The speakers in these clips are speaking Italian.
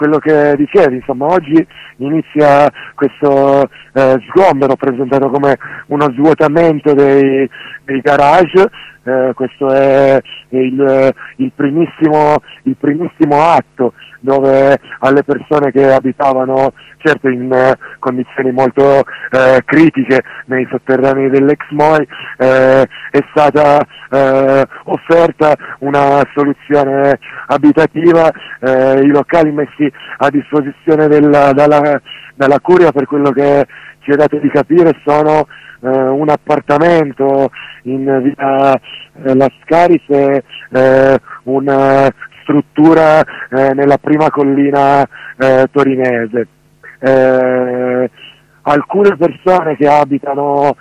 quello che dicevi, insomma, oggi inizia questo sgombero presentato come uno svuotamento dei garage. Questo è il primissimo atto, dove alle persone che abitavano, certo in condizioni molto critiche nei sotterranei dell'ex MOI, è stata offerta una soluzione abitativa. I locali messi a disposizione dalla Curia, per quello che ci è dato di capire, sono un appartamento in via Lascaris e una struttura nella prima collina torinese. Alcune persone che abitavano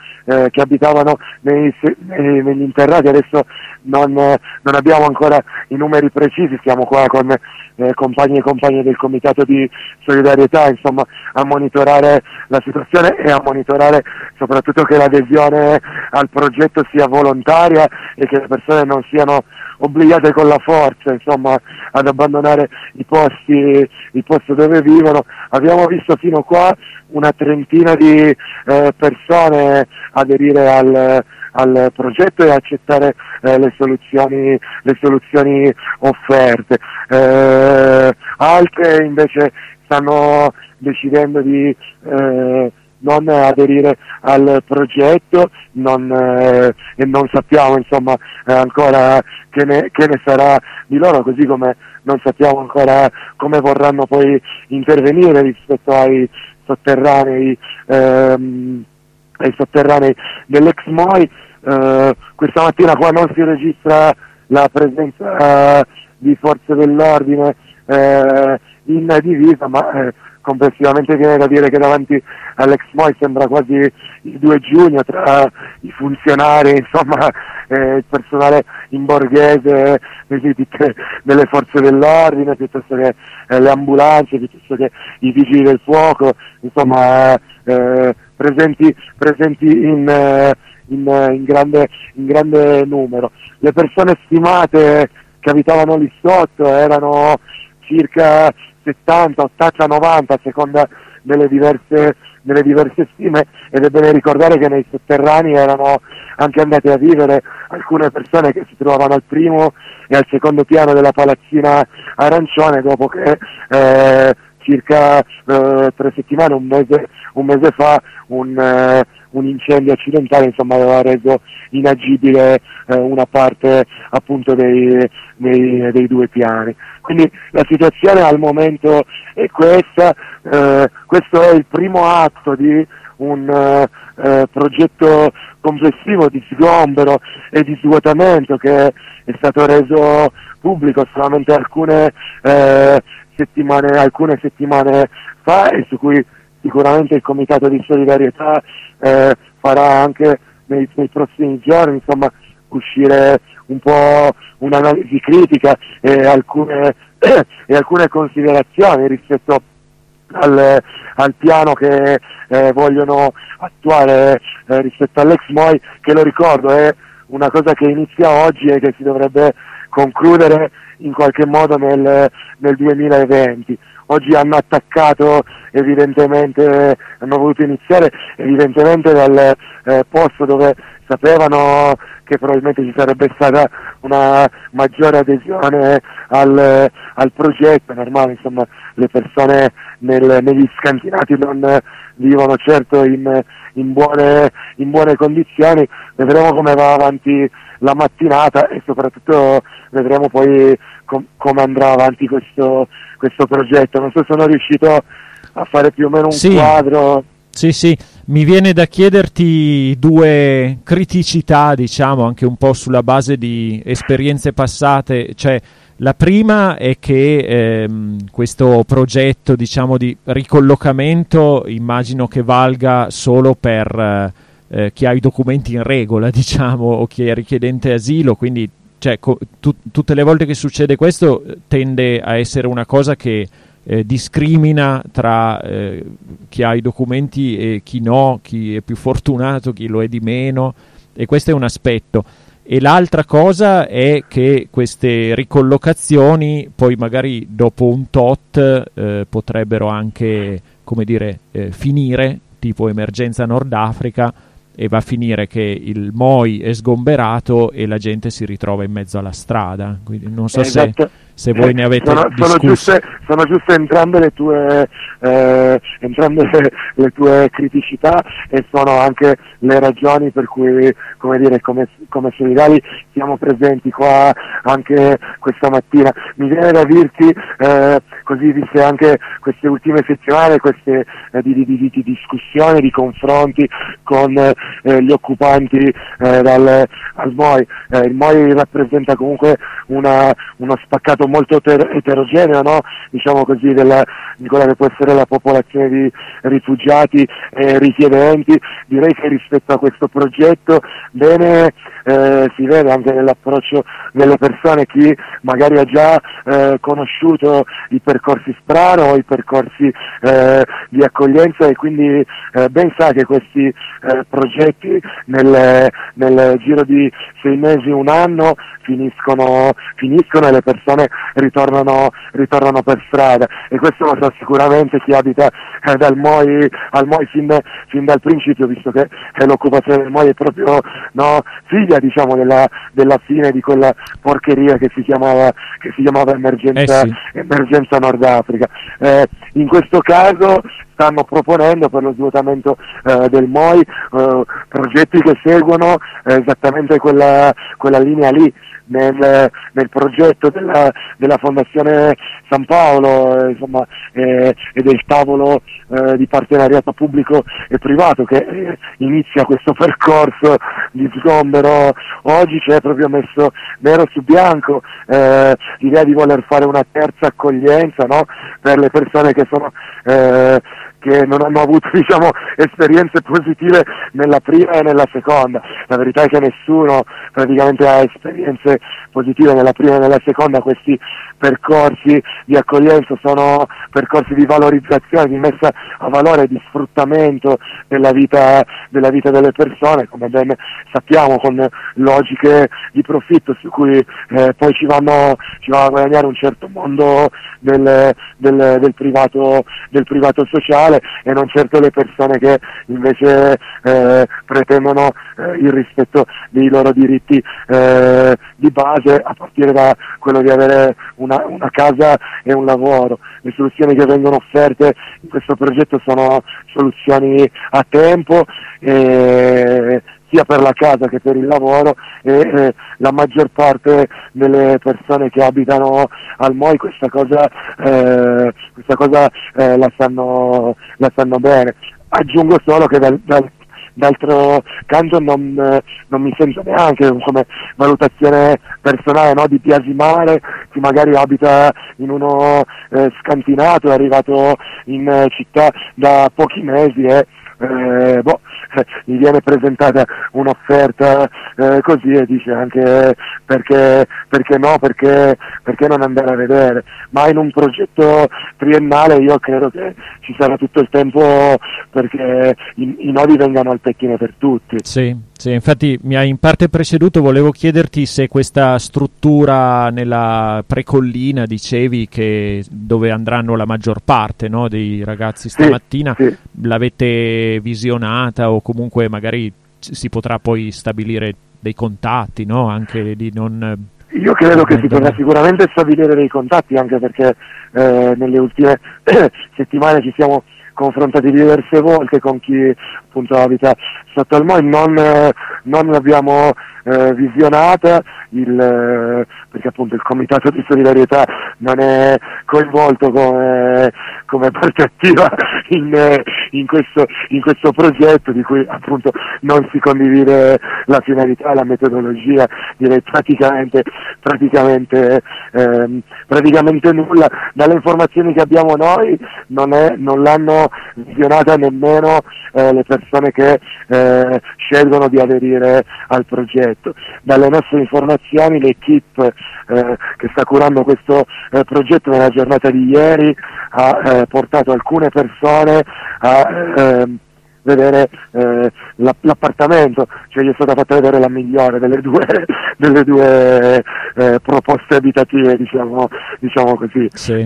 negli interrati, adesso non abbiamo ancora i numeri precisi, siamo qua con compagni e compagne del comitato di solidarietà, insomma, a monitorare la situazione e a monitorare soprattutto che l'adesione al progetto sia volontaria e che le persone non siano obbligate con la forza, insomma, ad abbandonare i posti dove vivono. Abbiamo visto fino qua una trentina di persone aderire al progetto e accettare le soluzioni offerte. Altre invece stanno decidendo di non aderire al progetto, e non sappiamo, insomma, ancora che ne sarà di loro, così come non sappiamo ancora come vorranno poi intervenire rispetto ai sotterranei dell'ex MOI. Questa mattina qua non si registra la presenza di forze dell'ordine in divisa, ma complessivamente viene da dire che davanti all'ex MOI sembra quasi il 2 giugno tra i funzionari, insomma, il personale in borghese delle forze dell'ordine, piuttosto che le ambulanze, piuttosto che i vigili del fuoco, insomma, presenti in grande numero. Le persone stimate che abitavano lì sotto erano circa 70, 80, 90 a seconda delle diverse stime, ed è bene ricordare che nei sotterranei erano anche andate a vivere alcune persone che si trovavano al primo e al secondo piano della palazzina arancione, dopo che circa 3 settimane, un mese fa, un incendio accidentale, insomma, aveva reso inagibile una parte appunto dei 2 piani. Quindi la situazione al momento è questa. Questo è il primo atto di un progetto complessivo di sgombero e di svuotamento che è stato reso pubblico solamente alcune settimane fa, e su cui sicuramente il Comitato di Solidarietà farà anche nei prossimi giorni, insomma, uscire un po' un'analisi critica e alcune considerazioni rispetto al piano che vogliono attuare rispetto all'ex MOI, che, lo ricordo, è una cosa che inizia oggi e che si dovrebbe concludere in qualche modo nel 2020. Oggi hanno attaccato, evidentemente, hanno voluto iniziare evidentemente dal posto dove sapevano che probabilmente ci sarebbe stata una maggiore adesione al progetto. È normale, insomma, le persone negli scantinati non vivono certo in buone condizioni. Vedremo come va avanti la mattinata e soprattutto vedremo poi come andrà avanti questo progetto. Non so se sono riuscito a fare più o meno un quadro. Sì, mi viene da chiederti 2 criticità, diciamo, anche un po' sulla base di esperienze passate. Cioè, la prima è che questo progetto, diciamo, di ricollocamento immagino che valga solo per chi ha i documenti in regola, diciamo, o chi è richiedente asilo, quindi cioè, tutte le volte che succede questo tende a essere una cosa che discrimina tra chi ha i documenti e chi no, chi è più fortunato, chi lo è di meno, e questo è un aspetto. E l'altra cosa è che queste ricollocazioni poi magari dopo un tot potrebbero anche, come dire, finire, tipo emergenza Nord Africa, e va a finire che il MOI è sgomberato e la gente si ritrova in mezzo alla strada. Quindi non so se voi ne avete discusso. Sono giuste entrambe le tue criticità, e sono anche le ragioni per cui, come dire, come solidali siamo presenti qua anche questa mattina. Mi viene da dirti, così viste anche queste ultime settimane, queste di discussioni, di confronti con gli occupanti al MOI. Il MOI rappresenta comunque uno spaccato molto eterogeneo, no? Diciamo così, di quella che può essere la popolazione di rifugiati e richiedenti. Direi che rispetto a questo progetto bene si vede anche nell'approccio delle persone, chi magari ha già conosciuto i percorsi SPRAR o i percorsi di accoglienza, e quindi ben sa che questi progetti nel giro di 6 mesi, un anno finiscono e le persone ritornano per strada, e questo lo sa sicuramente chi abita al MOI fin dal principio, visto che l'occupazione del MOI è proprio, no, figlia, diciamo, della fine di quella porcheria che si chiamava emergenza Nord Africa. In questo caso stanno proponendo per lo svuotamento del MOI progetti che seguono esattamente quella linea lì. Nel progetto della Fondazione San Paolo, insomma, e del tavolo di partenariato pubblico e privato che inizia questo percorso di sgombero oggi, c'è proprio messo nero su bianco l'idea di voler fare una terza accoglienza, no? Per le persone che non hanno avuto, diciamo, esperienze positive nella prima e nella seconda. La verità è che nessuno praticamente ha esperienze positive nella prima e nella seconda. Questi percorsi di accoglienza sono percorsi di valorizzazione, di messa a valore, di sfruttamento della vita delle persone, come ben sappiamo, con logiche di profitto su cui poi ci vanno a guadagnare un certo mondo del privato sociale, e non certo le persone che invece pretendono il rispetto dei loro diritti di base, a partire da quello di avere una casa e un lavoro. Le soluzioni che vengono offerte in questo progetto sono soluzioni a tempo, sia per la casa che per il lavoro, e la maggior parte delle persone che abitano al MOI questa cosa la sanno bene. Aggiungo solo che d'altro canto non mi sento neanche, come valutazione personale, no, di biasimare chi magari abita in uno scantinato, è arrivato in città da pochi mesi e gli viene presentata un'offerta così, e dice anche perché no, perché non andare a vedere. Ma in un progetto triennale io credo che ci sarà tutto il tempo perché i nodi vengano al pettine per tutti. Sì, infatti mi hai in parte preceduto, volevo chiederti se questa struttura nella precollina, dicevi, che dove andranno la maggior parte, no, dei ragazzi stamattina, sì. L'avete visionata, o comunque magari si potrà poi stabilire dei contatti, no? Anche di non... Io credo che si potrà sicuramente stabilire dei contatti, anche perché nelle ultime settimane ci siamo confrontati diverse volte con chi appunto abita sotto al MOI, non l'abbiamo visionata, perché appunto il comitato di solidarietà non è coinvolto come parte attiva in questo progetto, di cui appunto non si condivide la finalità, la metodologia, direi praticamente nulla. Dalle informazioni che abbiamo noi non l'hanno visionata nemmeno le persone che scelgono di aderire al progetto. Dalle nostre informazioni l'equipe che sta curando questo progetto nella giornata di ieri ha portato alcune persone a vedere l'appartamento, cioè gli è stata fatta vedere la migliore delle due proposte abitative, diciamo così. Sì.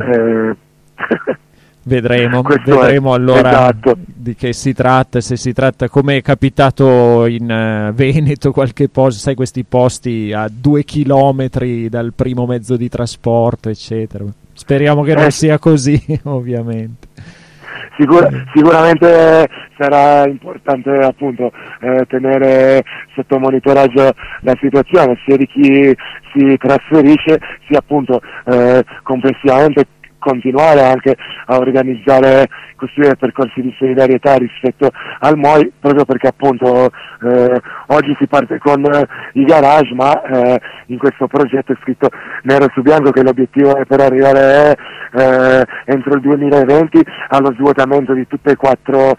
Vedremo allora esatto. di che si tratta, se si tratta, come è capitato in Veneto, qualche posto, sai, questi posti a 2 chilometri dal primo mezzo di trasporto, eccetera. Speriamo che non sia così, ovviamente. Sicuramente sarà importante appunto tenere sotto monitoraggio la situazione sia di chi si trasferisce, sia appunto complessivamente continuare anche a organizzare, costruire percorsi di solidarietà rispetto al MOI, proprio perché appunto oggi si parte con i garage, ma in questo progetto è scritto nero su bianco che l'obiettivo è per arrivare entro il 2020 allo svuotamento di tutte e quattro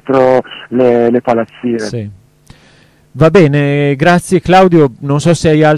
le palazzine. Sì. Va bene, grazie Claudio, non so se hai